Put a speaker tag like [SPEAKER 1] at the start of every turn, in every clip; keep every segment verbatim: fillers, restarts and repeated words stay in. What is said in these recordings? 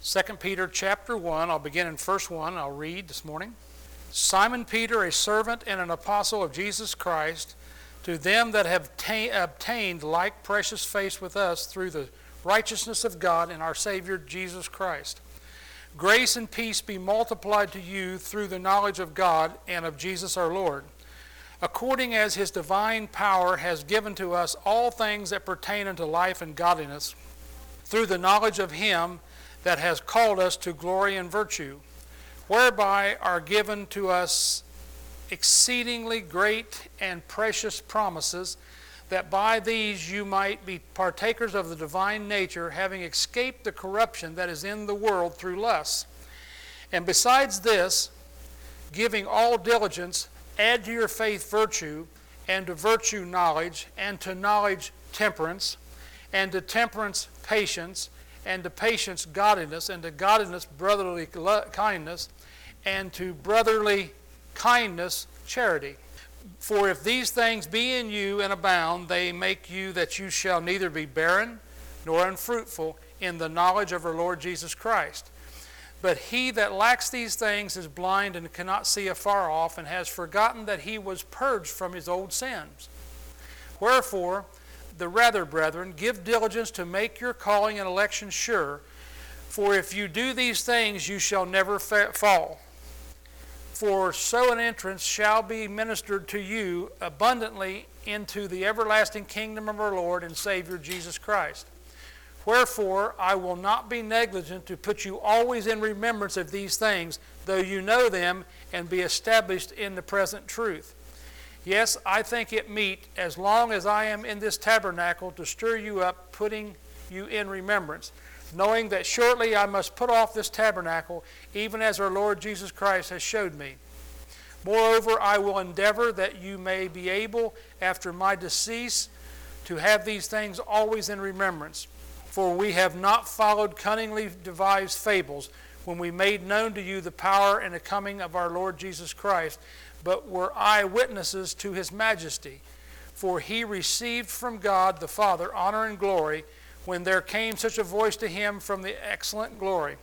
[SPEAKER 1] Second Peter chapter one, I'll begin in verse one, I'll read this morning. Simon Peter, a servant and an apostle of Jesus Christ, to them that have ta- obtained like precious faith with us through the righteousness of God and our Savior Jesus Christ. Grace and peace be multiplied to you through the knowledge of God and of Jesus our Lord, according as his divine power has given to us all things that pertain unto life and godliness, through the knowledge of him that has called us to glory and virtue, whereby are given to us exceedingly great and precious promises, that by these you might be partakers of the divine nature, having escaped the corruption that is in the world through lust. And besides this, giving all diligence, add to your faith virtue, and to virtue knowledge, and to knowledge temperance, and to temperance patience, and to patience godliness, and to godliness brotherly kindness, and to brotherly kindness charity. For if these things be in you and abound, they make you that you shall neither be barren nor unfruitful in the knowledge of our Lord Jesus Christ. But he that lacks these things is blind and cannot see afar off, and has forgotten that he was purged from his old sins. Wherefore, the rather, brethren, give diligence to make your calling and election sure. For if you do these things, you shall never fa- fall. For so an entrance shall be ministered to you abundantly into the everlasting kingdom of our Lord and Savior Jesus Christ. Wherefore I will not be negligent to put you always in remembrance of these things, though you know them, and be established in the present truth. Yes, I think it meet, as long as I am in this tabernacle, to stir you up, putting you in remembrance, knowing that shortly I must put off this tabernacle, even as our Lord Jesus Christ has showed me. Moreover, I will endeavor that you may be able, after my decease, to have these things always in remembrance. For we have not followed cunningly devised fables, when we made known to you the power and the coming of our Lord Jesus Christ, but were eyewitnesses to his majesty. For he received from God the Father honor and glory, when there came such a voice to him from the excellent glory.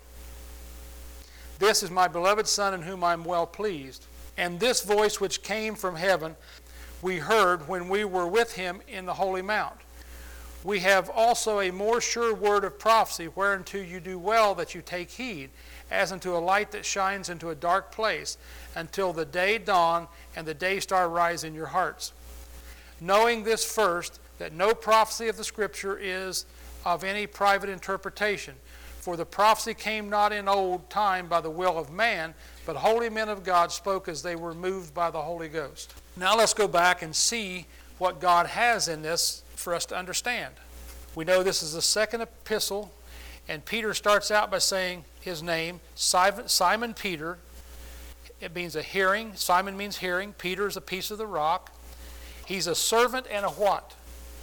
[SPEAKER 1] This is my beloved Son, in whom I am well pleased. And this voice which came from heaven we heard when we were with him in the holy mount. We have also a more sure word of prophecy, whereunto you do well that you take heed, as unto a light that shines into a dark place, until the day dawn and the day star rise in your hearts. Knowing this first, that no prophecy of the Scripture is of any private interpretation. For the prophecy came not in old time by the will of man, but holy men of God spoke as they were moved by the Holy Ghost. Now let's go back and see what God has in this for us to understand. We know this is the second epistle, and Peter starts out by saying his name, Simon Peter. It means a hearing. Simon means hearing. Peter is a piece of the rock. He's a servant and a what?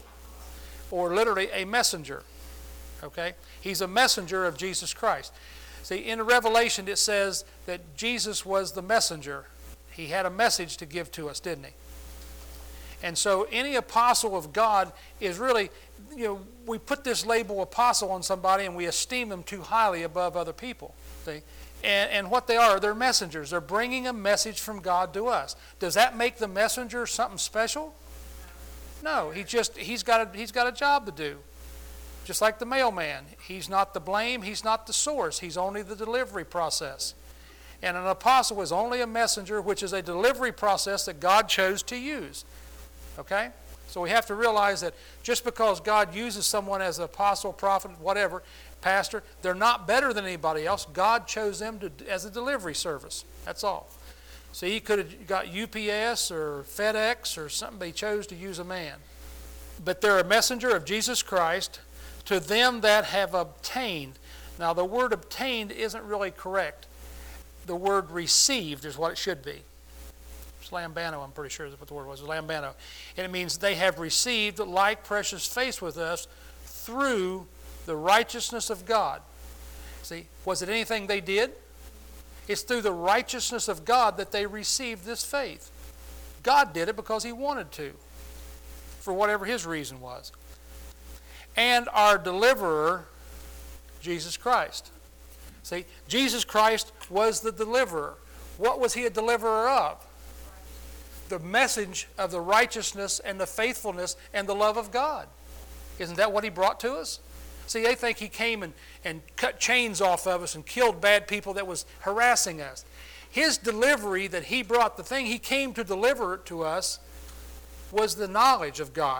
[SPEAKER 1] Or literally a messenger. Okay? He's a messenger of Jesus Christ. See, in the Revelation it says that Jesus was the messenger. He had a message to give to us, didn't he? And so any apostle of God is really, you know, we put this label apostle on somebody and we esteem them too highly above other people. See? And, and what they are, they're messengers. They're bringing a message from God to us. Does that make the messenger something special? No, he just, he's got a, he's got a job to do. Just like the mailman. He's not the blame, he's not the source. He's only the delivery process. And an apostle is only a messenger, which is a delivery process that God chose to use. Okay? So we have to realize that just because God uses someone as an apostle, prophet, whatever, pastor, they're not better than anybody else. God chose them to, as a delivery service. That's all. So he could have got U P S or FedEx or something, but he chose to use a man. But they're a messenger of Jesus Christ to them that have obtained. Now the word obtained isn't really correct. The word received is what it should be. It's lambano, I'm pretty sure is what the word was, lambano. And it means they have received like precious faith with us through the righteousness of God. See, was it anything they did? It's through the righteousness of God that they received this faith. God did it because he wanted to, for whatever his reason was. And our deliverer, Jesus Christ. See, Jesus Christ was the deliverer. What was he a deliverer of? The message of the righteousness and the faithfulness and the love of God. Isn't that what he brought to us? See, they think he came and, and cut chains off of us and killed bad people that was harassing us. His delivery that he brought, the thing he came to deliver to us, was the knowledge of God.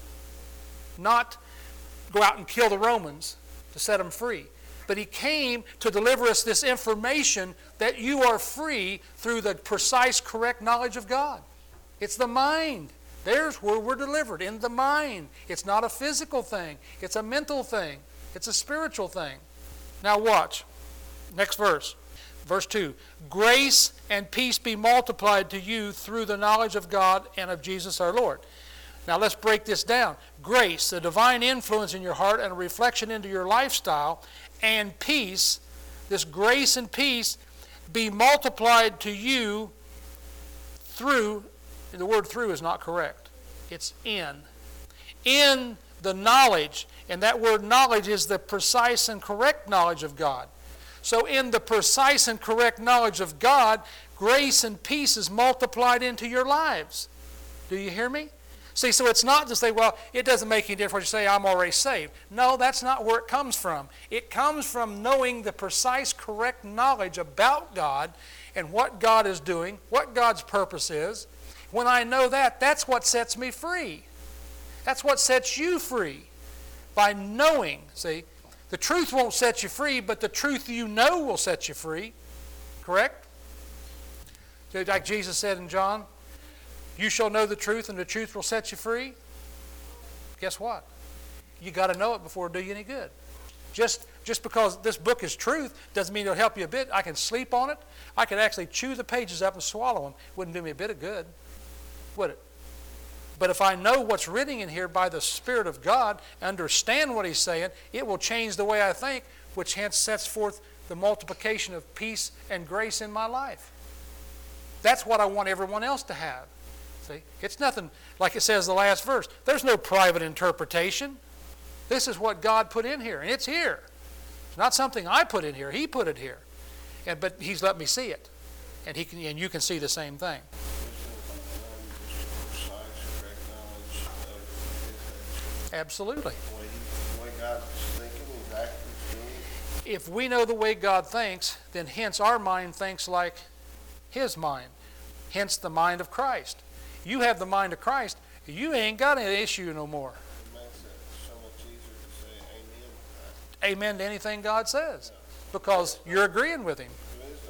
[SPEAKER 1] Not go out and kill the Romans to set them free. But he came to deliver us this information that you are free through the precise, correct knowledge of God. It's the mind. There's where we're delivered, in the mind. It's not a physical thing. It's a mental thing. It's a spiritual thing. Now watch. Next verse. Verse two. Grace and peace be multiplied to you through the knowledge of God and of Jesus our Lord. Now let's break this down. Grace, the divine influence in your heart and a reflection into your lifestyle, and peace, this grace and peace, be multiplied to you through, the word through is not correct. It's in. In the knowledge, and that word knowledge is the precise and correct knowledge of God. So in the precise and correct knowledge of God, grace and peace is multiplied into your lives. Do you hear me? See, so it's not to say, well, it doesn't make any difference you say I'm already saved. No, that's not where it comes from. It comes from knowing the precise, correct knowledge about God and what God is doing, what God's purpose is. When I know that, that's what sets me free. That's what sets you free. By knowing, see, the truth won't set you free, but the truth you know will set you free. Correct? Like Jesus said in John, you shall know the truth, and the truth will set you free. Guess what? You got to know it before it do you any good. Just, just because this book is truth doesn't mean it'll help you a bit. I can sleep on it. I could actually chew the pages up and swallow them. Wouldn't do me a bit of good, would it? But if I know what's written in here by the Spirit of God, understand what he's saying, it will change the way I think, which hence sets forth the multiplication of peace and grace in my life. That's what I want everyone else to have. See? It's nothing, like it says the last verse, there's no private interpretation. This is what God put in here, and it's here. It's not something I put in here. He put it here. And, but he's let me see it. And, he can, and you can see the same thing. Absolutely. If we know the way God thinks, then hence our mind thinks like his mind. Hence the mind of Christ. You have the mind of Christ, you ain't got any issue no more. It makes it so much easier to say amen to that. Amen to anything God says, because you're agreeing with him.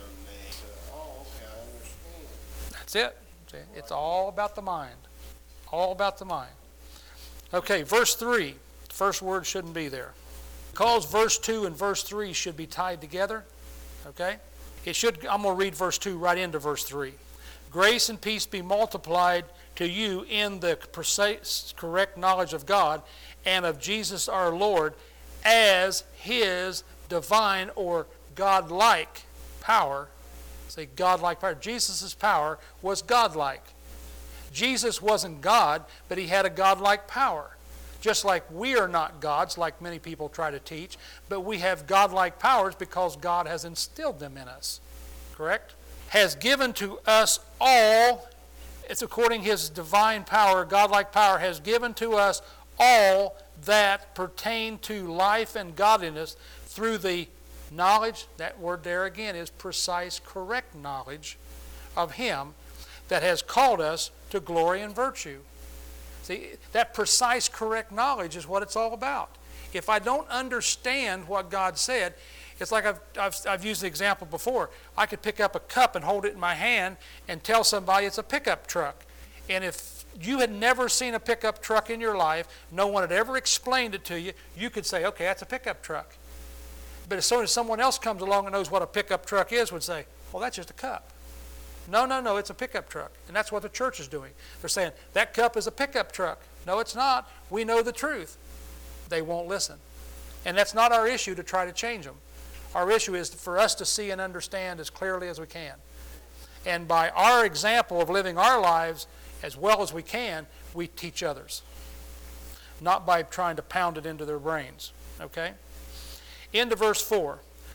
[SPEAKER 1] That's it. It's all about the mind. All about the mind. Okay, verse three. The first word shouldn't be there. Because verse two and verse three should be tied together. Okay? It should. I'm going to read verse two right into verse three. Grace and peace be multiplied to you in the precise, correct knowledge of God and of Jesus our Lord as his divine or God-like power. Say God-like power. Jesus' power was God-like. Jesus wasn't God, but he had a God-like power. Just like we are not gods, like many people try to teach, but we have God-like powers because God has instilled them in us. Correct? Has given to us all, it's according to his divine power, God-like power, has given to us all that pertain to life and godliness through the knowledge, that word there again is precise, correct knowledge of him that has called us to glory and virtue. See, that precise, correct knowledge is what it's all about. If I don't understand what God said, it's like I've, I've, I've used the example before. I could pick up a cup and hold it in my hand and tell somebody it's a pickup truck. And if you had never seen a pickup truck in your life, no one had ever explained it to you, you could say, okay, that's a pickup truck. But as soon as someone else comes along and knows what a pickup truck is, would say, well, that's just a cup. No, no, no, it's a pickup truck. And that's what the church is doing. They're saying, that cup is a pickup truck. No, it's not. We know the truth. They won't listen. And that's not our issue to try to change them. Our issue is for us to see and understand as clearly as we can. And by our example of living our lives as well as we can, we teach others. Not by trying to pound it into their brains. Okay? Into verse four.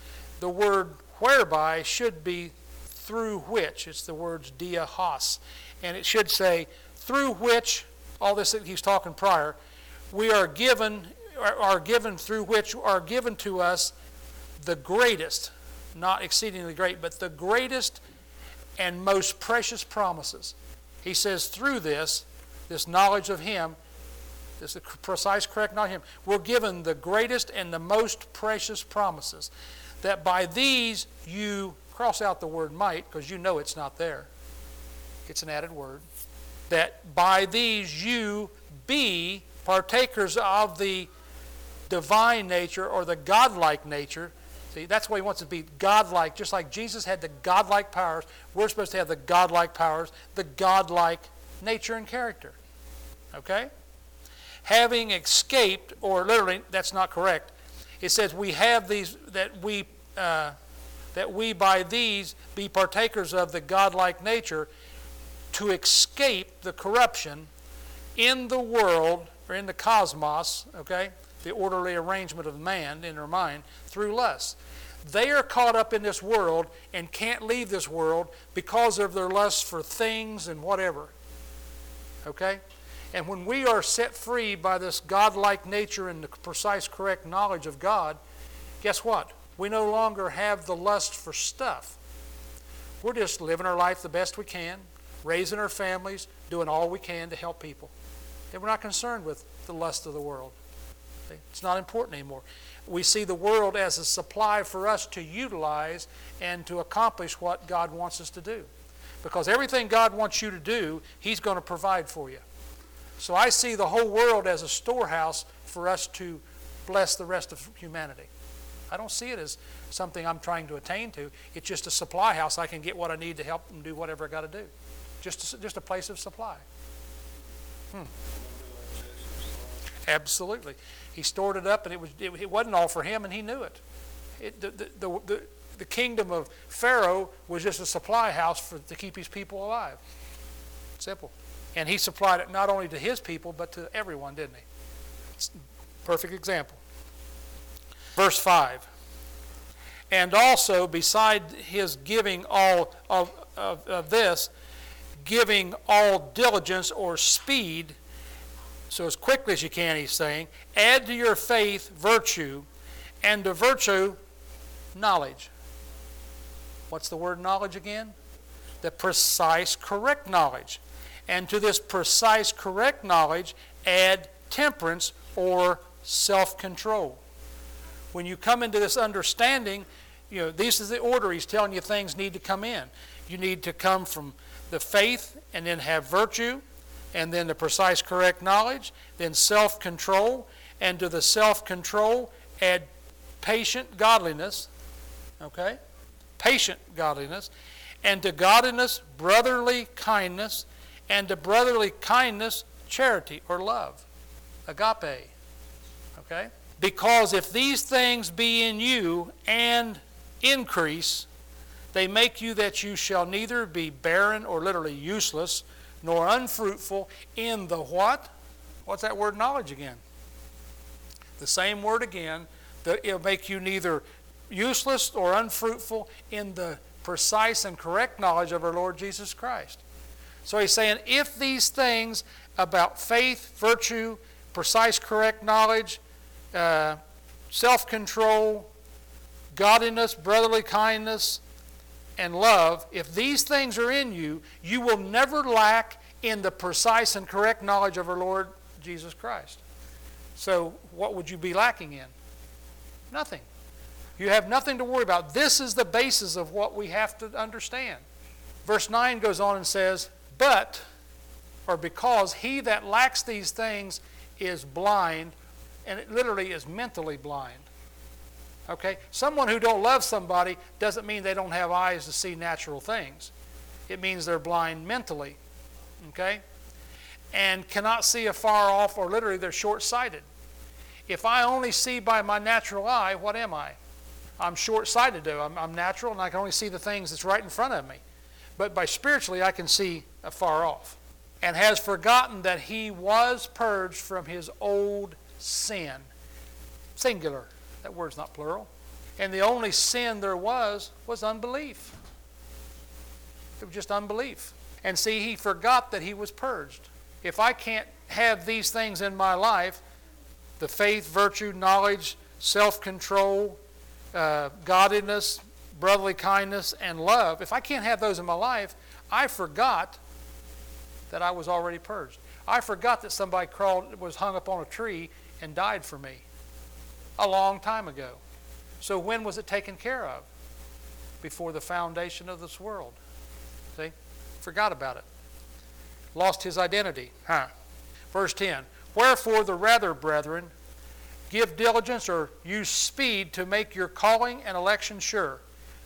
[SPEAKER 1] the word whereby should be through which. It's the words dia hos. And it should say, through which, all this that he's talking prior, we are given, are given through which are given to us the greatest, not exceedingly great, but the greatest and most precious promises. He says through this, this knowledge of him, this precise, correct knowledge of him, we're given the greatest and the most precious promises. That by these you, cross out the word might, because you know it's not there. It's an added word. That by these you be partakers of the divine nature or the godlike nature. See, that's why he wants to be godlike. Just like Jesus had the godlike powers, we're supposed to have the godlike powers, the godlike nature and character. Okay? Having escaped, or literally, that's not correct. It says we have these, that we, uh, that we by these be partakers of the godlike nature, to escape the corruption in the world, or in the cosmos, okay, the orderly arrangement of man in their mind, through lust. They are caught up in this world and can't leave this world because of their lust for things and whatever. Okay? And when we are set free by this godlike nature and the precise, correct knowledge of God, guess what? We no longer have the lust for stuff. We're just living our life the best we can, raising our families, doing all we can to help people. And we're not concerned with the lust of the world. It's not important anymore. We see the world as a supply for us to utilize and to accomplish what God wants us to do. Because everything God wants you to do, He's going to provide for you. So I see the whole world as a storehouse for us to bless the rest of humanity. I don't see it as something I'm trying to attain to. It's just a supply house. I can get what I need to help them do whatever I got to do. Just a, just a place of supply. Hmm. Absolutely. He stored it up, and it, was, it, it wasn't all for him, and he knew it. it the, the, the, the, the kingdom of Pharaoh was just a supply house for, to keep his people alive. Simple. And he supplied it not only to his people, but to everyone, didn't he? It's a perfect example. Verse five. And also, beside his giving all of, of, of this, giving all diligence or speed, so as quickly as you can, he's saying, add to your faith virtue, and to virtue knowledge. What's the word knowledge again? The precise, correct knowledge. And to this precise, correct knowledge, add temperance or self-control. When you come into this understanding, you know, this is the order he's telling you things need to come in. You need to come from the faith and then have virtue, and then the precise, correct knowledge, then self-control, and to the self-control add patient godliness, okay? Patient godliness, and to godliness brotherly kindness, and to brotherly kindness charity or love, agape, okay? Because if these things be in you and increase, they make you that you shall neither be barren or literally useless, nor unfruitful in the what? What's that word knowledge again? The same word again, that it'll make you neither useless or unfruitful in the precise and correct knowledge of our Lord Jesus Christ. So he's saying, if these things about faith, virtue, precise, correct knowledge, uh, self-control, godliness, brotherly kindness, and love, if these things are in you, you will never lack in the precise and correct knowledge of our Lord Jesus Christ. So what would you be lacking in? Nothing. You have nothing to worry about. This is the basis of what we have to understand. Verse nine goes on and says, but, or because he that lacks these things is blind, and it literally is mentally blind. Okay? Someone who don't love somebody doesn't mean they don't have eyes to see natural things. It means they're blind mentally. Okay? And cannot see afar off, or literally they're short-sighted. If I only see by my natural eye, what am I? I'm short-sighted though. I'm, I'm natural and I can only see the things that's right in front of me. But by spiritually I can see afar off. And has forgotten that he was purged from his old sin. Singular. That word's not plural. And the only sin there was was unbelief. It was just unbelief. And see, he forgot that he was purged. If I can't have these things in my life, the faith, virtue, knowledge, self-control, uh, godliness, brotherly kindness, and love, if I can't have those in my life, I forgot that I was already purged. I forgot that somebody crawled, was hung up on a tree and died for me a long time ago. So when was it taken care of? Before the foundation of this world. See? Forgot about it. Lost his identity. Huh. Verse ten. Wherefore the rather, brethren, give diligence or use speed to make your calling and election sure.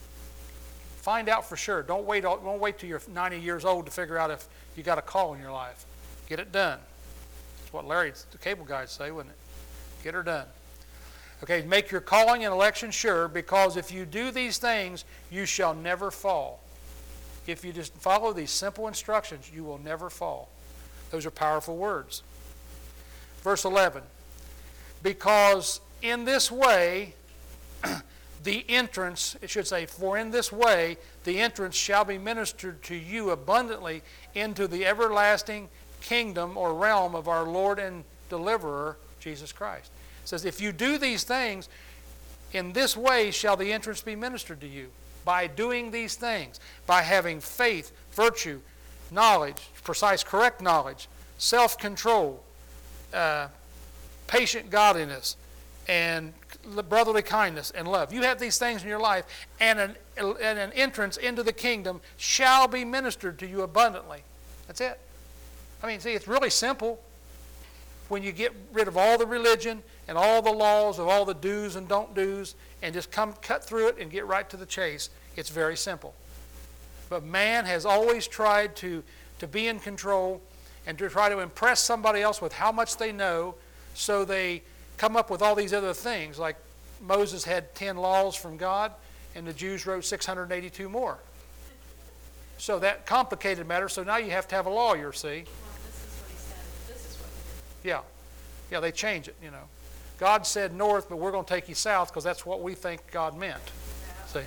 [SPEAKER 1] Find out for sure. Don't wait, don't wait till you're ninety years old to figure out if you got a call in your life. Get it done. That's what Larry, the cable guys, say, wouldn't it? Get her done. Okay, make your calling and election sure, because if you do these things, you shall never fall. If you just follow these simple instructions, you will never fall. Those are powerful words. Verse eleven. Because in this way, the entrance, it should say, for in this way the entrance shall be ministered to you abundantly into the everlasting kingdom or realm of our Lord and deliverer, Jesus Christ. It says, if you do these things, in this way shall the entrance be ministered to you. By doing these things, by having faith, virtue, knowledge, precise, correct knowledge, self-control, uh, patient godliness, and brotherly kindness and love. You have these things in your life, and an, and an entrance into the kingdom shall be ministered to you abundantly. That's it. I mean, see, it's really simple. When you get rid of all the religion and all the laws of all the do's and don't do's and just come cut through it and get right to the chase, it's very simple. But man has always tried to, to be in control and to try to impress somebody else with how much they know, so they come up with all these other things. Like Moses had ten laws from God, and the Jews wrote six hundred eighty-two more. So that complicated matters, so now you have to have a lawyer, see? Yeah, yeah, they change it, you know. God said north, but we're going to take you south because that's what we think God meant. See?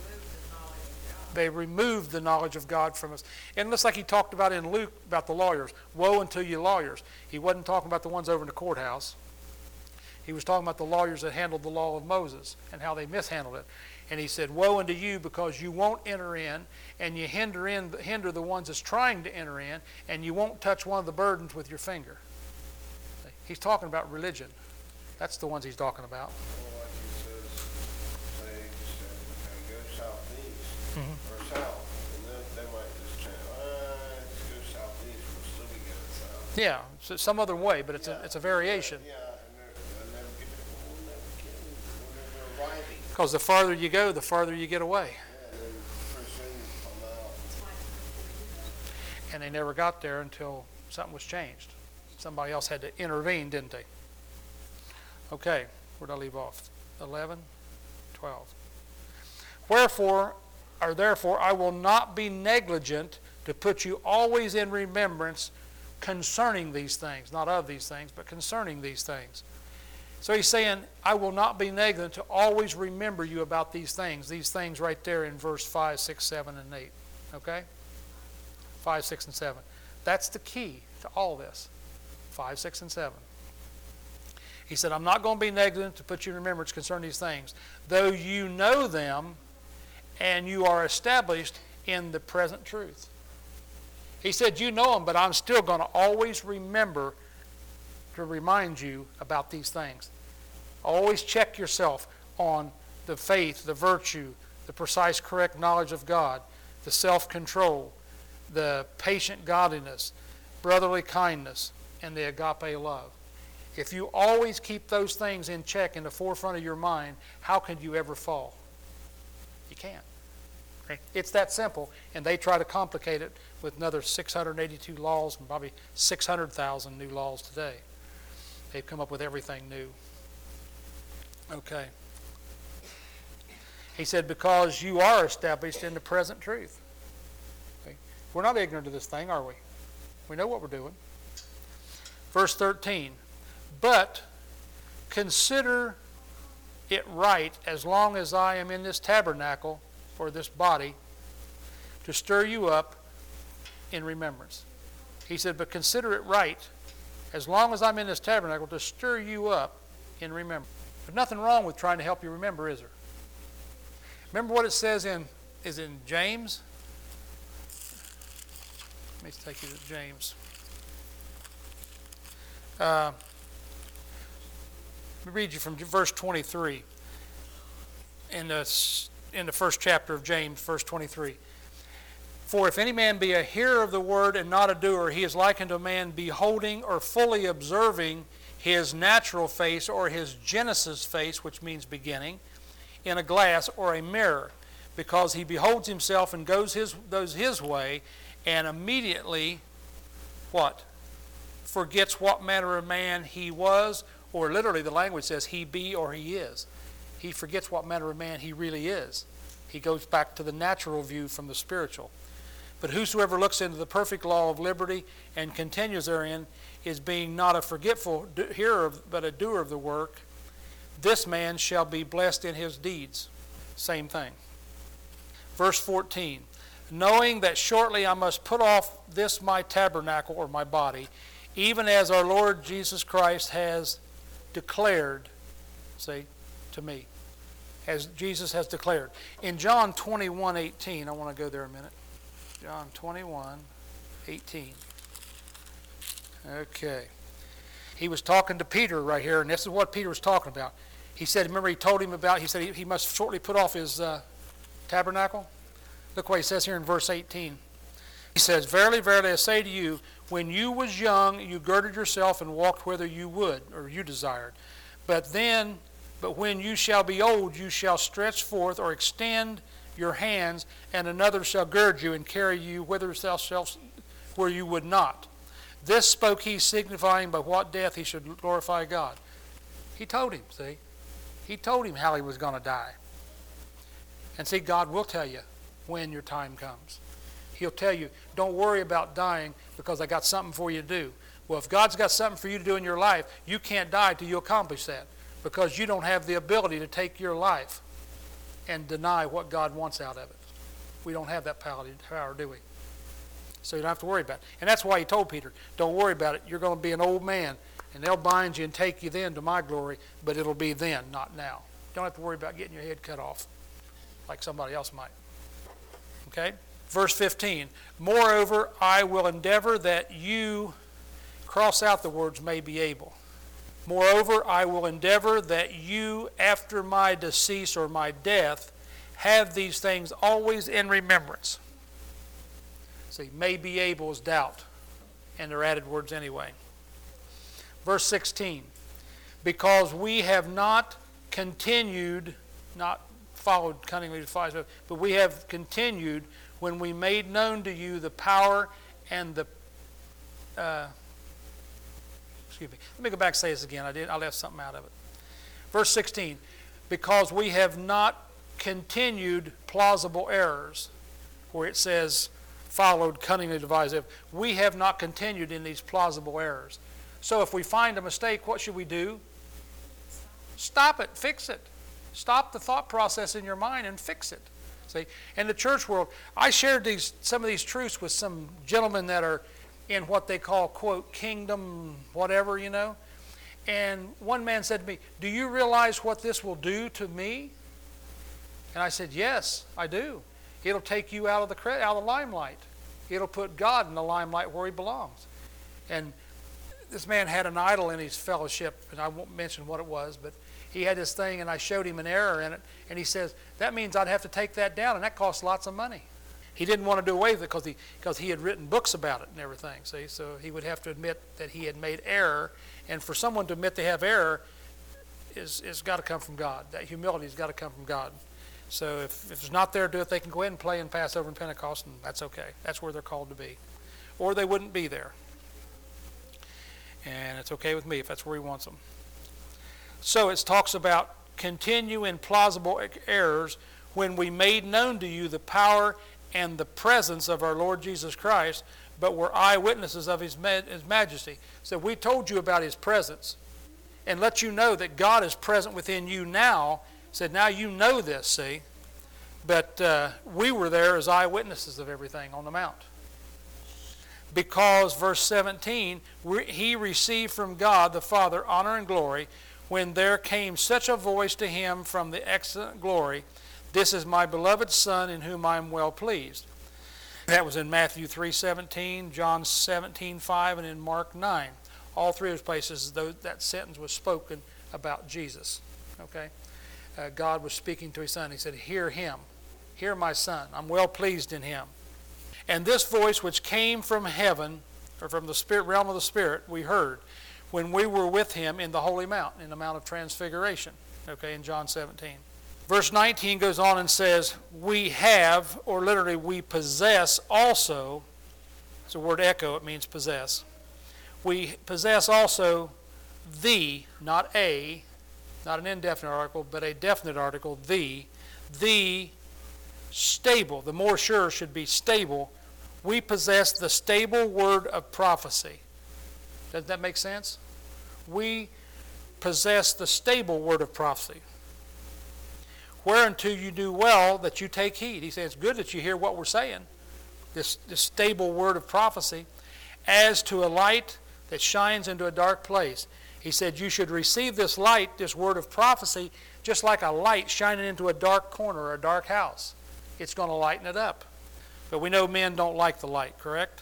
[SPEAKER 1] They removed the knowledge of God from us. And just like he talked about in Luke about the lawyers. Woe unto you lawyers. He wasn't talking about the ones over in the courthouse. He was talking about the lawyers that handled the law of Moses and how they mishandled it. And he said, woe unto you, because you won't enter in, and you hinder in hinder the ones that's trying to enter in, and you won't touch one of the burdens with your finger. He's talking about religion. That's the ones he's talking about.
[SPEAKER 2] Well, like he says, say, uh, go southeast
[SPEAKER 1] Mm-hmm.
[SPEAKER 2] or south, and then they might just chant, ah, let's go southeast, we'll still be going south.
[SPEAKER 1] Yeah, so some other way, but it's
[SPEAKER 2] yeah.
[SPEAKER 1] a it's a variation.
[SPEAKER 2] Yeah, and they're, and they're getting, we'll never get in, we're never arriving.
[SPEAKER 1] Because the farther you go, the farther you get away.
[SPEAKER 2] Yeah, and then pretty soon you come out.
[SPEAKER 1] And they never got there until something was changed. Somebody else had to intervene, didn't they? Okay, where'd I leave off? eleven, twelve. Wherefore, or therefore, I will not be negligent to put you always in remembrance concerning these things. Not of these things, but concerning these things. So he's saying, I will not be negligent to always remember you about these things. These things right there in verse five, six, seven, and eight. Okay? five, six, and seven. That's the key to all this. five, six, and seven. He said, I'm not going to be negligent to put you in remembrance concerning these things, though you know them and you are established in the present truth. He said, you know them, but I'm still going to always remember to remind you about these things. Always check yourself on the faith, the virtue, the precise, correct knowledge of God, the self-control, the patient godliness, brotherly kindness, and the agape love. If you always keep those things in check in the forefront of your mind, how can you ever fall? You can't. Okay? It's that simple, and they try to complicate it with another six hundred eighty-two laws and probably six hundred thousand new laws today. They've come up with everything new. Okay. He said, because you are established in the present truth. Okay? We're not ignorant of this thing, are we? We know what we're doing. Verse thirteen, but consider it right, as long as I am in this tabernacle, or this body, to stir you up in remembrance. He said, but consider it right, as long as I'm in this tabernacle, to stir you up in remembrance. There's nothing wrong with trying to help you remember, is there? Remember what it says in, is in James? Let me take you to James. Uh, let me read you from verse twenty-three in the, in the first chapter of James, verse twenty-three. For if any man be a hearer of the word and not a doer, he is likened to a man beholding or fully observing his natural face or his Genesis face, which means beginning, in a glass or a mirror, because he beholds himself and goes his, goes his way, and immediately, what? Forgets what manner of man he was, or literally the language says he be or he is. He forgets what manner of man he really is. He goes back to the natural view from the spiritual. But whosoever looks into the perfect law of liberty and continues therein, is being not a forgetful hearer, but a doer of the work, this man shall be blessed in his deeds. Same thing. Verse fourteen, knowing that shortly I must put off this my tabernacle, or my body, even as our Lord Jesus Christ has declared, see, to me, as Jesus has declared. In John twenty-one eighteen, I want to go there a minute. John twenty-one eighteen. Okay. He was talking to Peter right here, and this is what Peter was talking about. He said, remember he told him about, he said he, he must shortly put off his uh, tabernacle? Look what he says here in verse eighteen. He says, verily, verily, I say to you, when you was young, you girded yourself and walked whither you would, or you desired. But then, but when you shall be old, you shall stretch forth or extend your hands, and another shall gird you and carry you whither thou shalt, where you would not. This spoke he, signifying by what death he should glorify God. He told him, see? He told him how he was going to die. And see, God will tell you when your time comes. He'll tell you, don't worry about dying because I got something for you to do. Well, if God's got something for you to do in your life, you can't die till you accomplish that, because you don't have the ability to take your life and deny what God wants out of it. We don't have that power, do we? So you don't have to worry about it. And that's why he told Peter, don't worry about it. You're going to be an old man, and they'll bind you and take you then to my glory, but it'll be then, not now. You don't have to worry about getting your head cut off like somebody else might. Okay? Verse fifteen, moreover, I will endeavor that you, cross out the words may be able. Moreover, I will endeavor that you, after my decease or my death, have these things always in remembrance. See, may be able is doubt, and they're added words anyway. Verse sixteen, because we have not continued, not followed cunningly to fight, but we have continued when we made known to you the power and the, uh, excuse me, let me go back and say this again. I did, I left something out of it. Verse sixteen, because we have not continued plausible errors, where it says, followed cunningly devised. We have not continued in these plausible errors. So if we find a mistake, what should we do? Stop it, fix it. Stop the thought process in your mind and fix it. See, in the church world, I shared these some of these truths with some gentlemen that are in what they call, quote, kingdom whatever, you know. And one man said to me, do you realize what this will do to me? And I said, yes, I do. It'll take you out of the credit, out of the limelight. It'll put God in the limelight where he belongs. And this man had an idol in his fellowship, and I won't mention what it was, but he had this thing, and I showed him an error in it, and he says, that means I'd have to take that down, and that costs lots of money. He didn't want to do away with it because he, because he had written books about it and everything, see? So he would have to admit that he had made error, and for someone to admit they have error is, is got to come from God. That humility has got to come from God. So if, if it's not there to do it, they can go ahead and play in Passover and Pentecost, and that's okay. That's where they're called to be. Or they wouldn't be there. And it's okay with me if that's where he wants them. So it talks about continue in plausible errors when we made known to you the power and the presence of our Lord Jesus Christ, but were eyewitnesses of his, ma- his majesty. So we told you about his presence, and let you know that God is present within you now. He said, now you know this, see. But uh, we were there as eyewitnesses of everything on the mount. Because, verse seventeen, he received from God the Father honor and glory when there came such a voice to him from the excellent glory, this is my beloved Son in whom I am well pleased. That was in Matthew three seventeen, John seventeen five, and in Mark nine. All three of those places, that sentence was spoken about Jesus. Okay, uh, God was speaking to his Son. He said, hear him. Hear my Son. I'm well pleased in him. And this voice which came from heaven, or from the spirit realm of the Spirit, we heard when we were with him in the holy mount, in the Mount of Transfiguration, okay, in John seventeen. Verse nineteen goes on and says, we have, or literally we possess also, it's a word echo, it means possess. We possess also the, not a, not an indefinite article, but a definite article, the, the stable, the more sure should be stable. We possess the stable word of prophecy. Does that make sense? We possess the stable word of prophecy. Whereunto you do well that you take heed. He says it's good that you hear what we're saying, this, this stable word of prophecy, as to a light that shines into a dark place. He said you should receive this light, this word of prophecy, just like a light shining into a dark corner or a dark house. It's going to lighten it up. But we know men don't like the light, correct?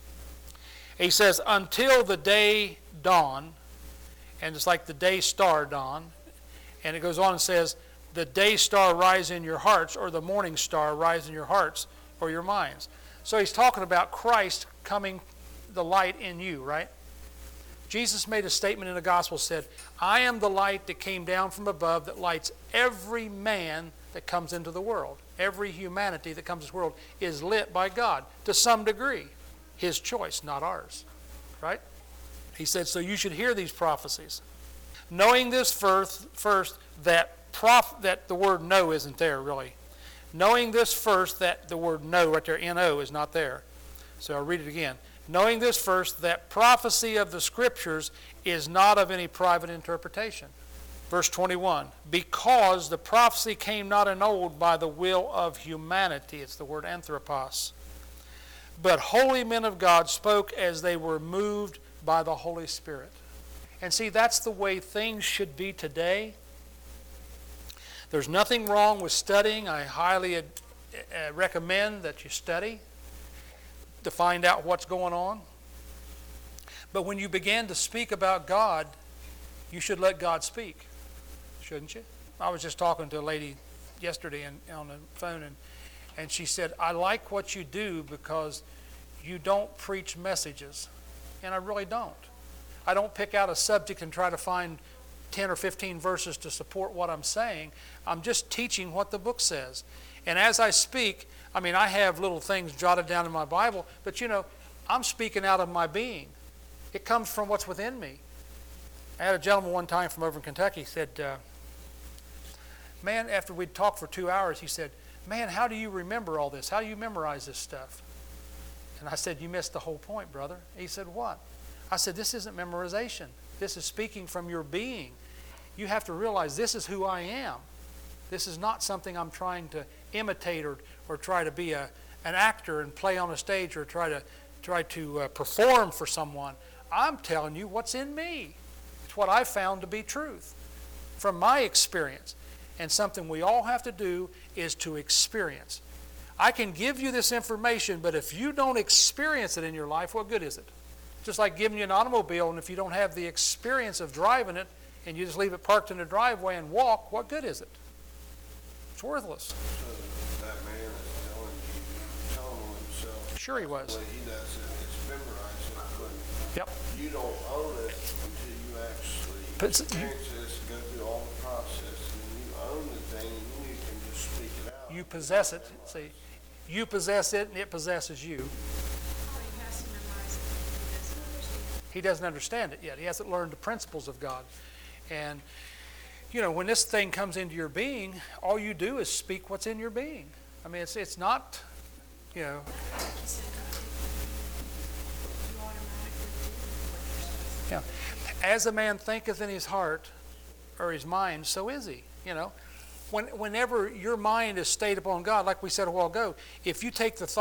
[SPEAKER 1] He says, until the day dawn, and it's like the day star dawn, and it goes on and says, the day star rise in your hearts, or the morning star rise in your hearts or your minds. So he's talking about Christ coming, the light in you, right? Jesus made a statement in the gospel, said, I am the light that came down from above that lights every man that comes into the world. Every humanity that comes into the world is lit by God to some degree. His choice, not ours. Right? He said, so you should hear these prophecies. Knowing this first, first that, prof, that the word know isn't there really. Knowing this first that the word know right there, N O, is not there. So I'll read it again. Knowing this first that prophecy of the Scriptures is not of any private interpretation. Verse twenty-one, because the prophecy came not in old by the will of humanity. It's the word anthropos. But holy men of God spoke as they were moved by the Holy Spirit. And see, that's the way things should be today. There's nothing wrong with studying. I highly uh, recommend that you study to find out what's going on. But when you begin to speak about God, you should let God speak. Shouldn't you? I was just talking to a lady yesterday and, on the phone, and, and she said, I like what you do because you don't preach messages. And I really don't. I don't pick out a subject and try to find ten or fifteen verses to support what I'm saying. I'm just teaching what the book says. And as I speak, I mean, I have little things jotted down in my Bible, but you know, I'm speaking out of my being. It comes from what's within me. I had a gentleman one time from over in Kentucky said, uh, man, after we'd talked for two hours, he said, man, how do you remember all this? How do you memorize this stuff? And I said, you missed the whole point, brother. He said, what? I said, this isn't memorization. This is speaking from your being. You have to realize this is who I am. This is not something I'm trying to imitate or, or try to be a, an actor and play on a stage or try to, try to uh, perform for someone. I'm telling you what's in me. It's what I found to be truth from my experience. And something we all have to do is to experience. I can give you this information, but if you don't experience it in your life, what good is it? Just like giving you an automobile, and if you don't have the experience of driving it, and you just leave it parked in the driveway and walk, what good is it? It's worthless.
[SPEAKER 2] So that man is telling you, telling himself.
[SPEAKER 1] Sure he was.
[SPEAKER 2] The way he does it, it's memorized. But
[SPEAKER 1] Yep.
[SPEAKER 2] you don't own it until you actually
[SPEAKER 1] But
[SPEAKER 2] experience this, go through all the process, and you own the thing, and you can just speak it out.
[SPEAKER 1] You possess it. See, you possess it, and it possesses you. He doesn't understand it yet. He hasn't learned the principles of God. And, you know, when this thing comes into your being, all you do is speak what's in your being. I mean, it's it's not, you know. Yeah. as a man thinketh in his heart or his mind, so is he. You know, when, whenever your mind is stayed upon God, like we said a while ago, if you take the thought